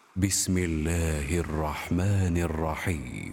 بسم الله الرحمن الرحيم.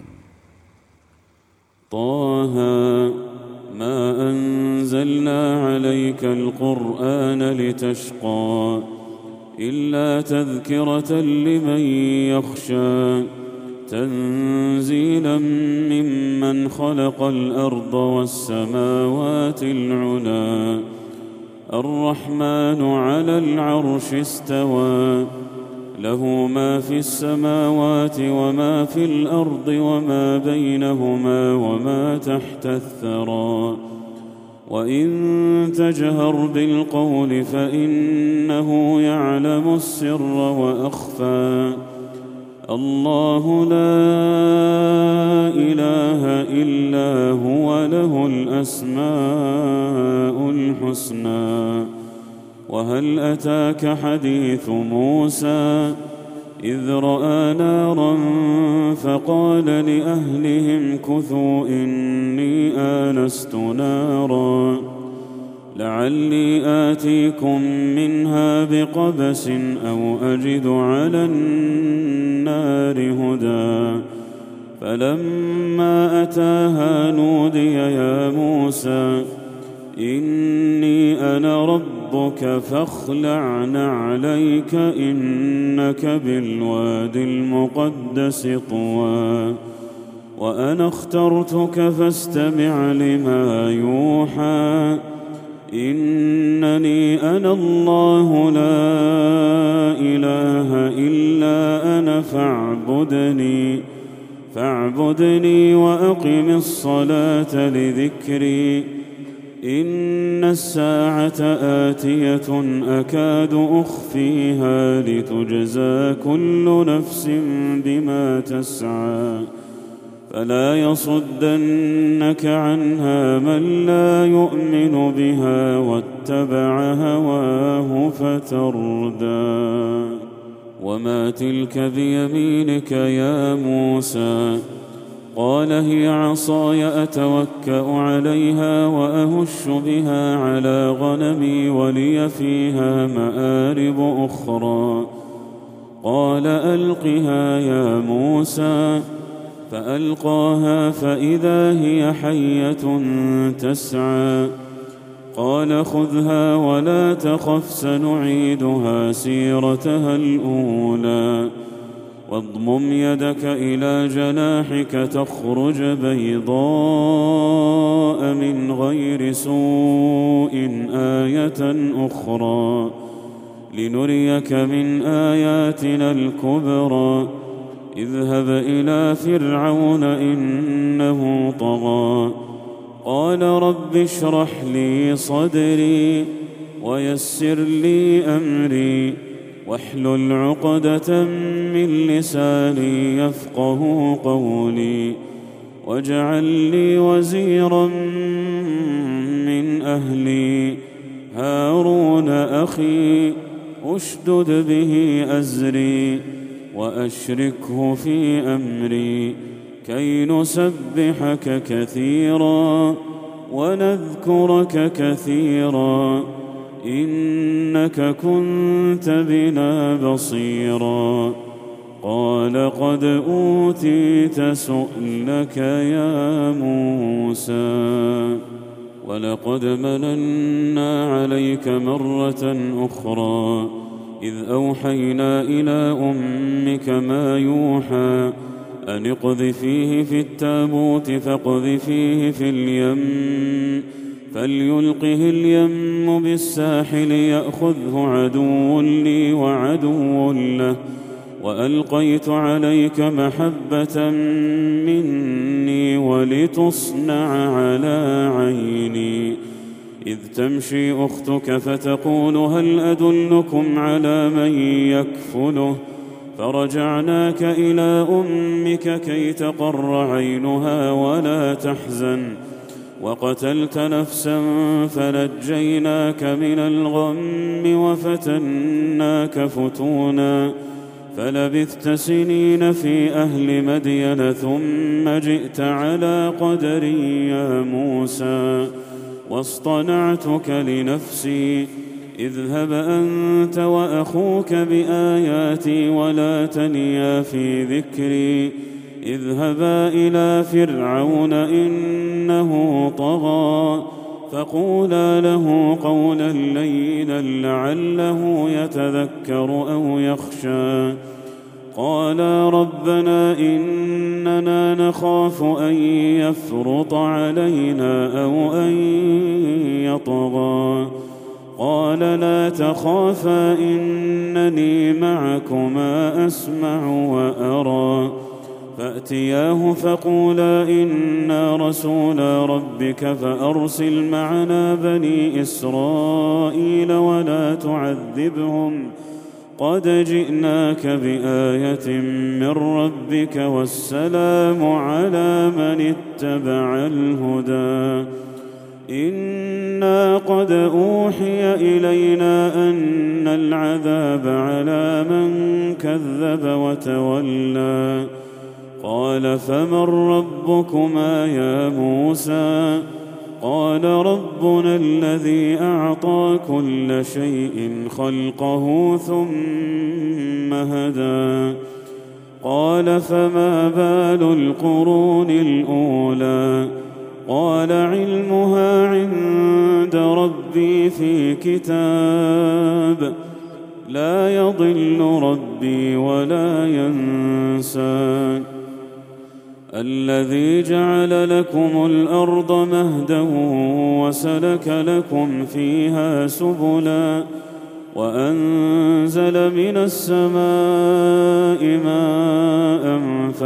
طه ما أنزلنا عليك القرآن لتشقى إلا تذكرة لمن يخشى تنزيلا ممن خلق الأرض والسماوات العلى الرحمن على العرش استوى له ما في السماوات وما في الأرض وما بينهما وما تحت الثرى وإن تجهر بالقول فإنه يعلم السر وأخفى الله لا إله إلا هو له الأسماء الحسنى وهل أتاك حديث موسى إذ رأى نارا فقال لأهلهم كثوا إني آنست نارا لعلي آتيكم منها بقبس أو أجد على النار هدى فلما أتاها نودي يا موسى إني أنا ربك فاخلع نعليك إنك بالوادي المقدس طوى وأنا اخترتك فاستمع لما يوحى إنني أنا الله لا إله إلا أنا فاعبدني وأقم الصلاة لذكري إن الساعة آتية أكاد أخفيها لتجزى كل نفس بما تسعى فلا يصدنك عنها من لا يؤمن بها واتبع هواه فتردى وما تلك بيمينك يا موسى قال هي عصاي أتوكأ عليها وأهش بها على غنمي ولي فيها مآرب أخرى قال ألقها يا موسى فألقاها فإذا هي حية تسعى قال خذها ولا تخف سنعيدها سيرتها الأولى واضمم يدك إلى جناحك تخرج بيضاء من غير سوء آية أخرى لنريك من آياتنا الكبرى اذهب إلى فرعون إنه طغى قال رب اشرح لي صدري ويسر لي أمري واحلل عقدة من لساني يفقه قولي واجعل لي وزيرا من أهلي هارون أخي أشدد به أزري وأشركه في أمري كي نسبحك كثيرا ونذكرك كثيرا إنك كنت بنا بصيرا قال قد أوتيت سؤلك يا موسى ولقد مننا عليك مرة أخرى إذ أوحينا إلى أمك ما يوحى أن اقذفيه في التابوت فاقذفيه في اليم فليلقه اليم بالساحل يأخذه عدو لي وعدو له وألقيت عليك محبة مني ولتصنع على عيني إذ تمشي أختك فتقول هل أدلكم على من يكفله فرجعناك إلى أمك كي تقر عينها ولا تحزن وقتلت نفسا فنجيناك من الغم وفتناك فتونا فلبثت سنين في أهل مدين ثم جئت على قدري يا موسى واصطنعتك لنفسي اذهب أنت وأخوك بآياتي ولا تنيا في ذكري اذهبا إلى فرعون إنه طغى فقولا له قولا لينا لعله يتذكر أو يخشى قالا ربنا إننا نخاف أن يفرط علينا أو أن يطغى قال لا تخافا إنني معكما أسمع وأرى فأتياه فقولا إنا رسولا ربك فأرسل معنا بني إسرائيل ولا تعذبهم قد جئناك بآية من ربك والسلام على من اتبع الهدى إنا قد أوحي إلينا أن العذاب على من كذب وتولى قال فمن ربكما يا موسى قال ربنا الذي أعطى كل شيء خلقه ثم هدى قال فما بال القرون الأولى قال علمها عند ربي في كتاب لا يضل ربي ولا ينسى الذي جعل لكم الأرض مهدا وسلك لكم فيها سبلا وأنزل من السماء ماء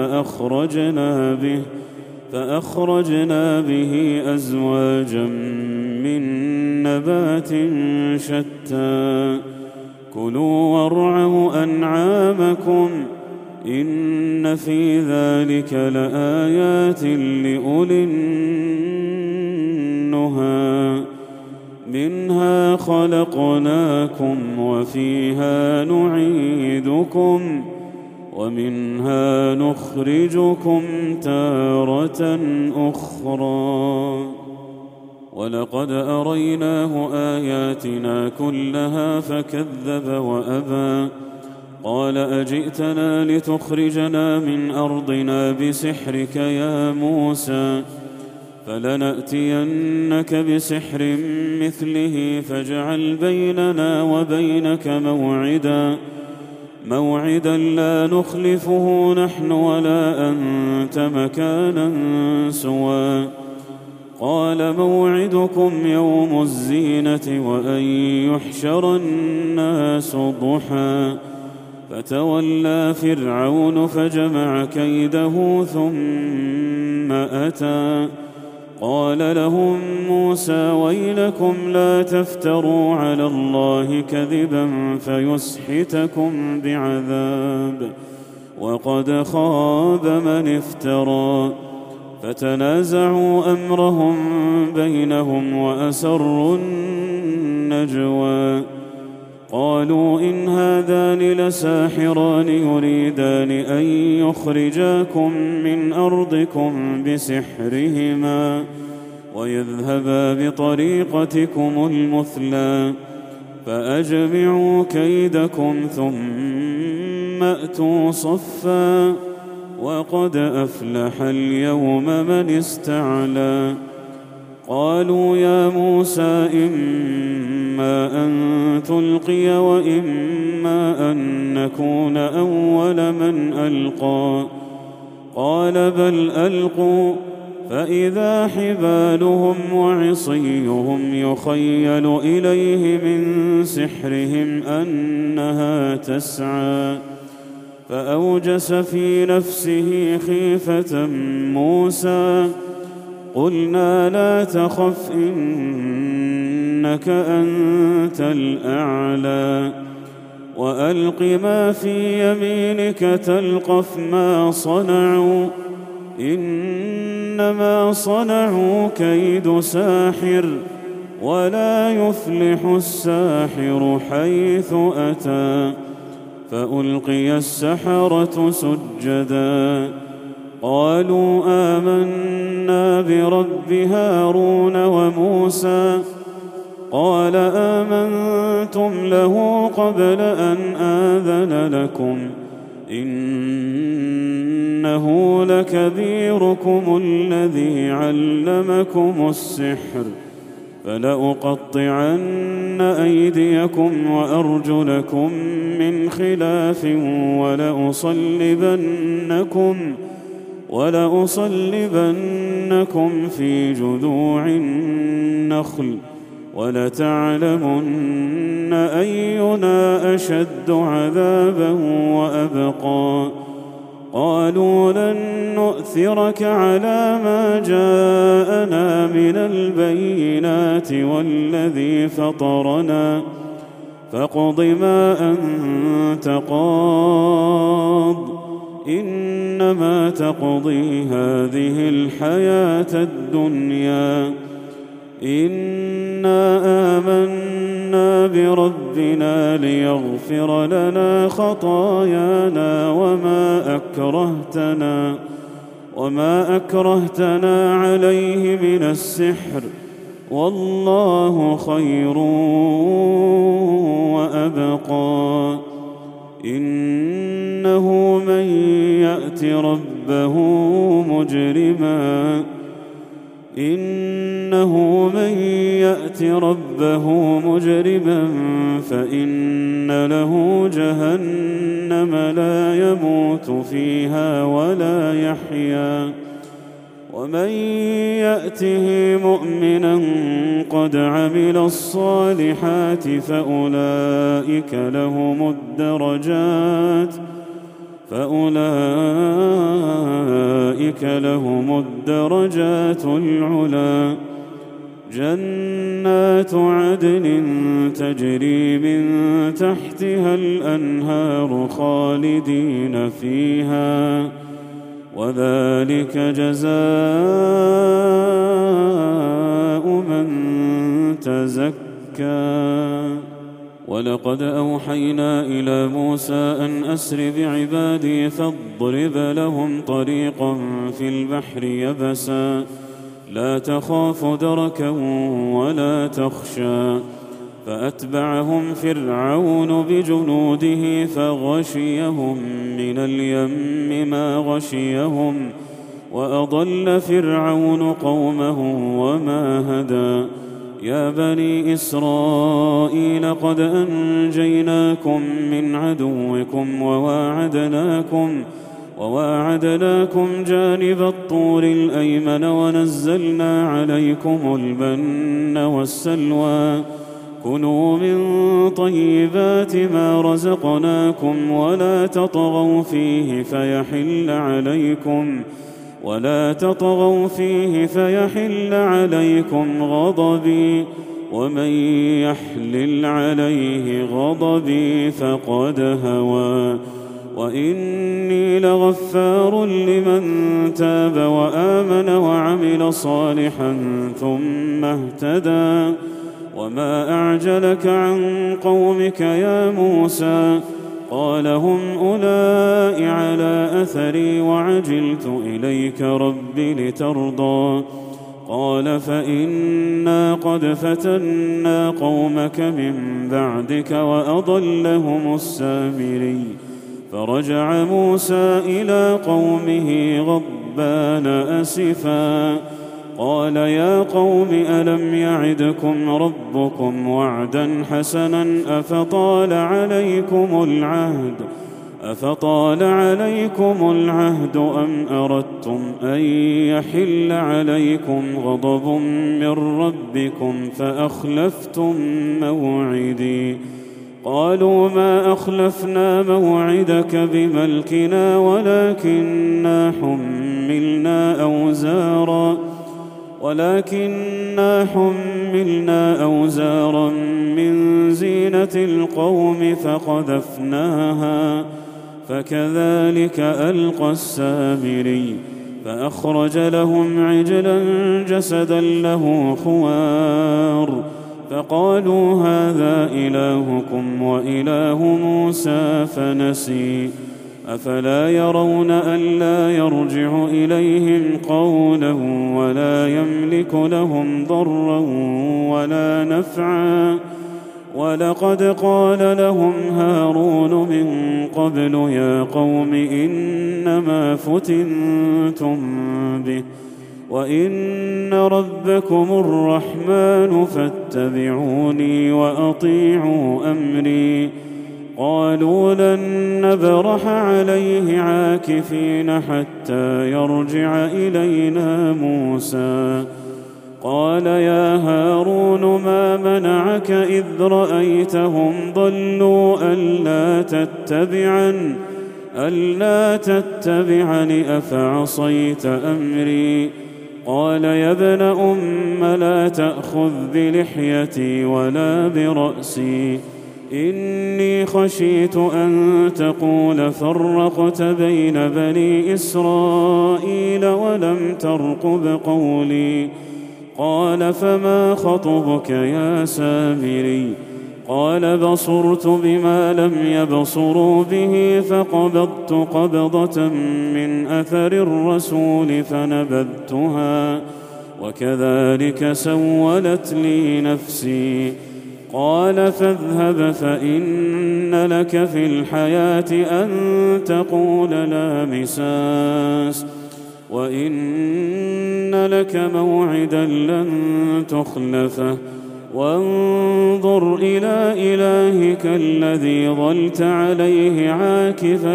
فأخرجنا به أزواجا من نبات شتى كلوا وارعوا أنعامكم إن في ذلك لآيات لأولي النهى منها خلقناكم وفيها نعيدكم ومنها نخرجكم تارة أخرى ولقد أريناه آياتنا كلها فكذب وأبى قال أجئتنا لتخرجنا من أرضنا بسحرك يا موسى فلنأتينك بسحر مثله فاجعل بيننا وبينك موعدا لا نخلفه نحن ولا أنت مكانا سوى قال موعدكم يوم الزينة وأن يحشر الناس ضحى فتولى فرعون فجمع كيده ثم أتى قال لهم موسى ويلكم لا تفتروا على الله كذبا فيسحتكم بعذاب وقد خاب من افترى فتنازعوا أمرهم بينهم وأسروا النجوى قالوا إن هذان لساحران يريدان أن يخرجاكم من أرضكم بسحرهما ويذهبا بطريقتكم المثلى فأجمعوا كيدكم ثم أتوا صفا وقد أفلح اليوم من استعلى قالوا يا موسى إما أن تلقي وإما أن نكون أول من ألقى قال بل ألقوا فإذا حبالهم وعصيهم يخيل إليه من سحرهم أنها تسعى فأوجس في نفسه خيفة موسى قلنا لا تخف إنك أنت الأعلى وألق ما في يمينك تلقف ما صنعوا إنما صنعوا كيد ساحر ولا يفلح الساحر حيث أتى فألقي السحرة سجدا قالوا آمنا برب هارون وموسى قال آمنتم له قبل أن آذن لكم إنه لكبيركم الذي علمكم السحر فلأقطعن أيديكم وأرجلكم من خلاف ولأصلبنكم في جذوع النخل ولتعلمن أينا أشد عذابا وأبقى قالوا لن نؤثرك على ما جاءنا من البينات والذي فطرنا فاقض ما أنت قاض إنما تقضي هذه الحياة الدنيا إنا آمنا بربنا ليغفر لنا خطايانا وما أكرهتنا عليه من السحر والله خير وأبقى إنه من يأت ربه مجرما فإن له جهنم لا يموت فيها ولا يحيا ومن يأته مؤمنا قد عمل الصالحات فأولئك لهم الدرجات العلى جنات عدن تجري من تحتها الأنهار خالدين فيها وذلك جزاء من تزكى ولقد أوحينا إلى موسى أن أسر بعبادي فاضرب لهم طريقا في البحر يبسا لا تخاف دركا ولا تخشى فأتبعهم فرعون بجنوده فغشيهم من اليم ما غشيهم وأضل فرعون قومه وما هدى يا بني إسرائيل قد أنجيناكم من عدوكم وواعدناكم جانب الطور الأيمن ونزلنا عليكم المن والسلوى كلوا من طيبات ما رزقناكم ولا تطغوا فيه فيحل عليكم غضبي ومن يحلل عليه غضبي فقد هوى وإني لغفار لمن تاب وآمن وعمل صالحا ثم اهتدى وما أعجلك عن قومك يا موسى قال هم أولئك على أثري وعجلت إليك رب لترضى قال فإنا قد فتنا قومك من بعدك وأضلهم السامري فرجع موسى إلى قومه غضبان أسفا قال يا قوم ألم يعدكم ربكم وعدا حسنا أفطال عليكم العهد أم أردتم أن يحل عليكم غضب من ربكم فأخلفتم موعدي قالوا ما أخلفنا موعدك بملكنا ولكننا حملنا أوزارا من زينة القوم فقذفناها فكذلك ألقى السامري فأخرج لهم عجلا جسدا له خوار فقالوا هذا إلهكم وإله موسى فنسي أفلا يرون ألا يرجع إليهم قولا ولا يملك لهم ضرا ولا نفعا ولقد قال لهم هارون من قبل يا قوم إنما فتنتم به وإن ربكم الرحمن فاتبعوني وأطيعوا أمري قالوا لن نبرح عليه عاكفين حتى يرجع إلينا موسى قال يا هارون ما منعك إذ رأيتهم ضلوا ألا تتبعني أفعصيت أمري قال يا ابن أم لا تأخذ بلحيتي ولا برأسي إني خشيت أن تقول فرقت بين بني إسرائيل ولم ترقب قولي قال فما خطبك يا سامري قال بصرت بما لم يبصروا به فقبضت قبضة من أثر الرسول فنبذتها وكذلك سولت لي نفسي قال فاذهب فإن لك في الحياة أن تقول لا مساس وإن لك موعدا لن تخلفه وانظر إلى إلهك الذي ظلت عليه عاكفا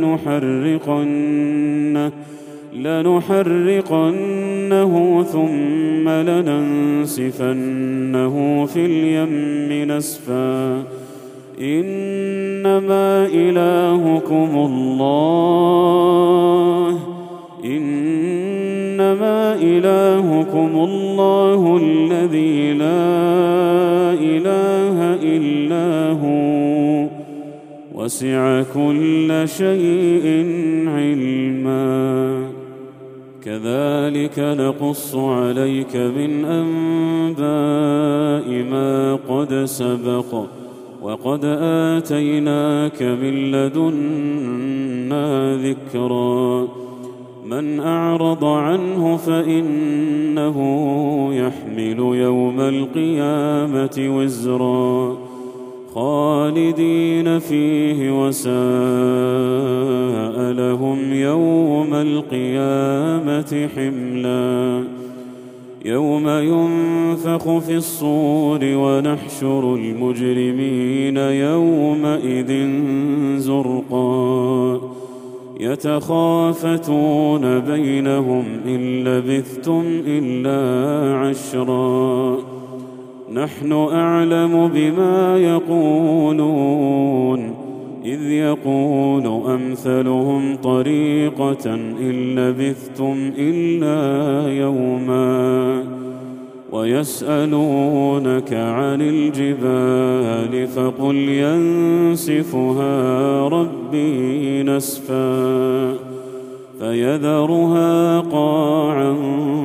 لنحرقنه ثم لننسفنه في اليم نسفا إنما إلهكم الله الذي لا إله إلا هو وسع كل شيء علما كذلك نقص عليك من أنباء ما قد سبق وقد آتيناك من لدنا ذكرا من أعرض عنه فإنه يحمل يوم القيامة وزرا خالدين فيه وساء لهم يوم القيامة حملا يوم ينفخ في الصور ونحشر المجرمين يومئذ زرقا يتخافتون بينهم إن لبثتم إلا عشرا نحن أعلم بما يقولون إذ يقول أمثلهم طريقة إن لبثتم إلا يوما ويسألونك عن الجبال فقل ينسفها ربي نسفا فيذرها قاعا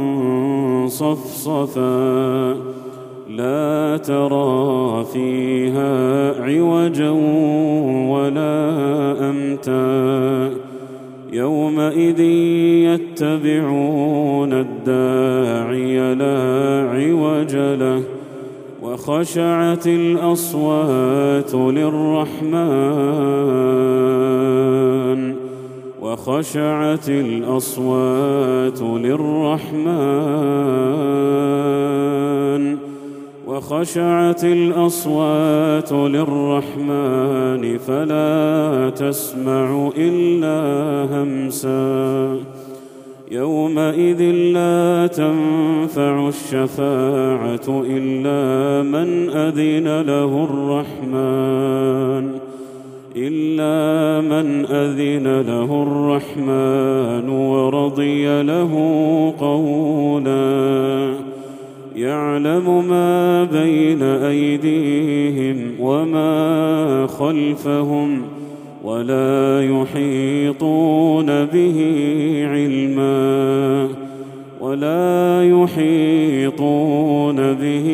صفصفا لا ترى فيها عوجا ولا أمتا يومئذ يتبعون الداعي لا عوج له وخشعت الأصوات للرحمن فلا تسمع إلا همسا يومئذ لا تنفع الشفاعة إلا من أذن له الرحمن ورضي له قولا يعلم ما بين أيديهم وما خلفهم ولا يحيطون به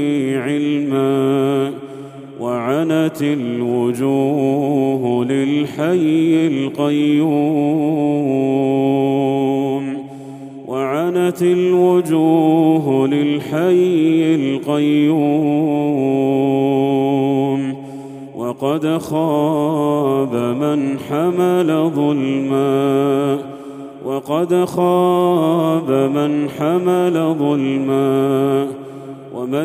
علما وعنت الوجوه للحق للحي القيوم وعنت الوجوه للحي القيوم وقد خاب من حمل ظلما ومن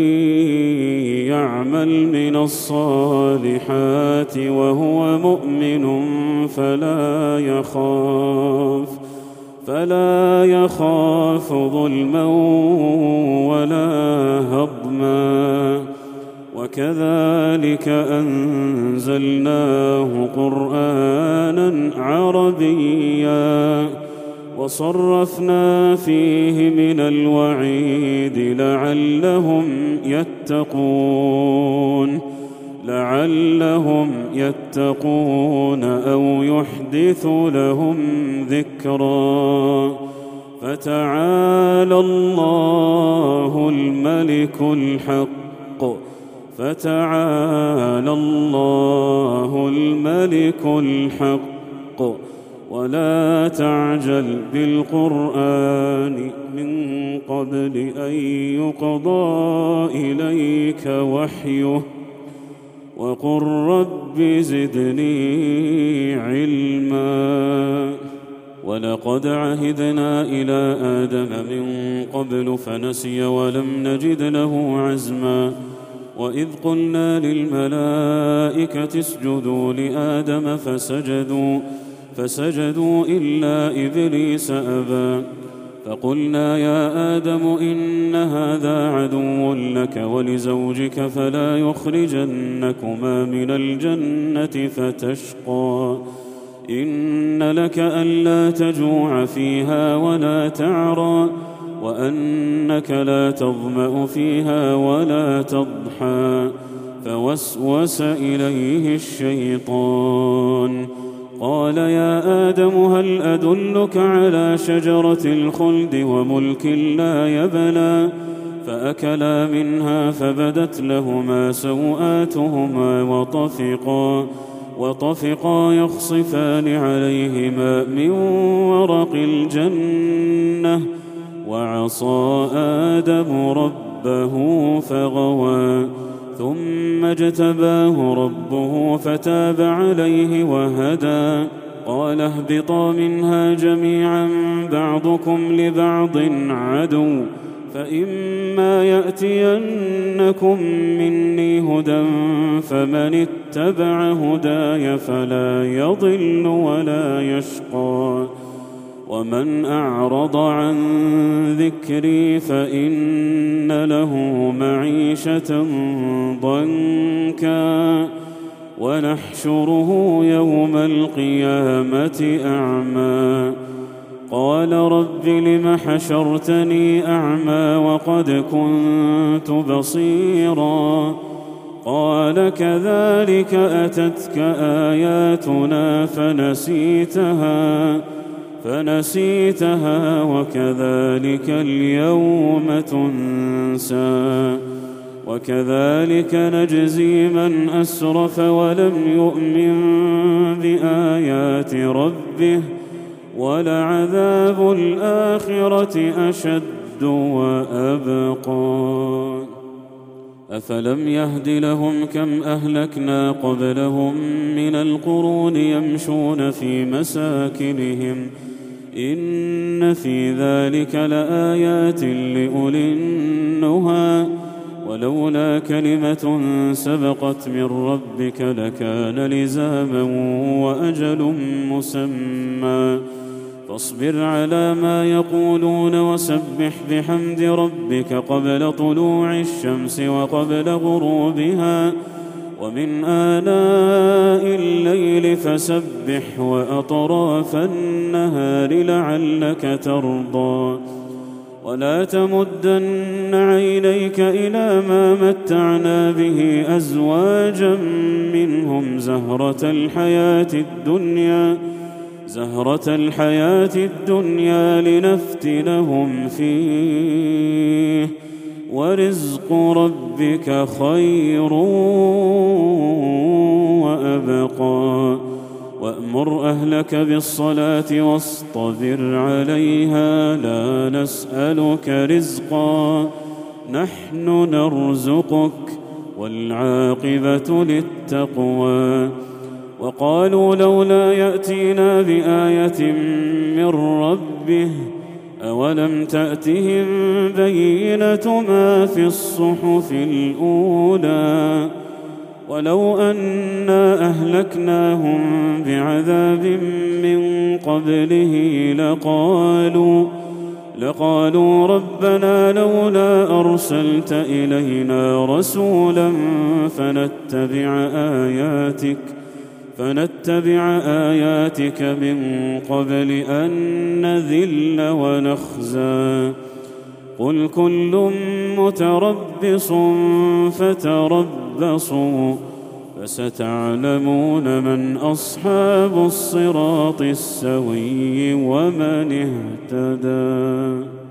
يعمل من الصالحات وهو مؤمن فلا يخاف ظلما ولا هضما وكذلك أنزلناه قرآنا عربيا وصرفنا فيه من الوعيد لعلهم يتقون أو يحدث لهم ذكرا فتعالى الله الملك الحق ولا تعجل بالقرآن من قبل أن يقضى إليك وحيه وقل رب زدني علما ولقد عهدنا إلى آدم من قبل فنسي ولم نجد له عزما وإذ قلنا للملائكة اسجدوا لآدم فسجدوا إلا إبليس أبى فقلنا يا آدم إن هذا عدو لك ولزوجك فلا يخرجنكما من الجنة فتشقى إن لك ألا تجوع فيها ولا تعرى وأنك لا تظمأ فيها ولا تضحى فوسوس إليه الشيطان قال يا آدم هل أدلك على شجرة الخلد وملك لا يبلى فأكلا منها فبدت لهما سوآتهما وطفقا يخصفان عليهما من ورق الجنة وعصى آدم ربه فغوى ثم اجتباه ربه فتاب عليه وهدى قال اهبطا منها جميعا بعضكم لبعض عدو فإما يأتينكم مني هدى فمن اتبع هداي فلا يضل ولا يشقى ومن أعرض عن ذكري فإن له معيشة ضنكا ونحشره يوم القيامة أعمى قال رب لم حشرتني أعمى وقد كنت بصيرا قال كذلك أتتك آياتنا فنسيتها وكذلك اليوم تنسى وكذلك نجزي من أسرف ولم يؤمن بآيات ربه ولعذاب الآخرة أشد وأبقى أفلم يهد لهم كم أهلكنا قبلهم من القرون يمشون في مساكنهم إن في ذلك لآيات لأولي النهى ولولا كلمة سبقت من ربك لكان لزاما وأجل مسمى فاصبر على ما يقولون وسبح بحمد ربك قبل طلوع الشمس وقبل غروبها ومن آناء الليل فسبح وأطراف النهار لعلك ترضى ولا تمدن عينيك إلى ما متعنا به أزواجا منهم زهرة الحياة الدنيا لنفتنهم فيه ورزق ربك خير وأبقى وأمر أهلك بالصلاة واصطبر عليها لا نسألك رزقا نحن نرزقك والعاقبة للتقوى وقالوا لولا يأتينا بآية من ربه أولم تأتهم بينة ما في الصحف الأولى ولو أنا أهلكناهم بعذاب من قبله لقالوا ربنا لولا أرسلت إلينا رسولا فنتبع آياتك من قبل أن نذل ونخزى قل كل متربص فتربصوا فستعلمون من أصحاب الصراط السوي ومن اهتدى.